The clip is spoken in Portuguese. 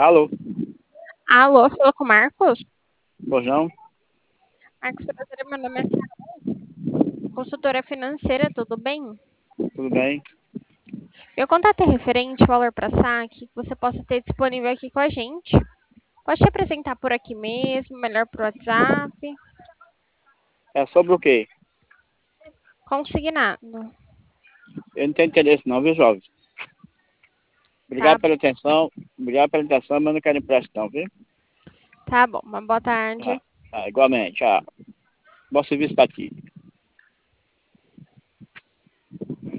Alô, Alô, fala com o Marcos? Bojão? Marcos Prazer, meu nome é Carol, consultora financeira, tudo bem? Tudo bem? Meu contato é referente ao valor para saque que você possa ter disponível aqui com a gente. Pode te apresentar por aqui mesmo, melhor por WhatsApp, É sobre o quê? consignado. Eu não tenho interesse não, viu, jovem? Tá, Obrigado pela atenção, mas não quero emprestão, viu? tá bom, uma boa tarde. Igualmente, bom serviço para ti.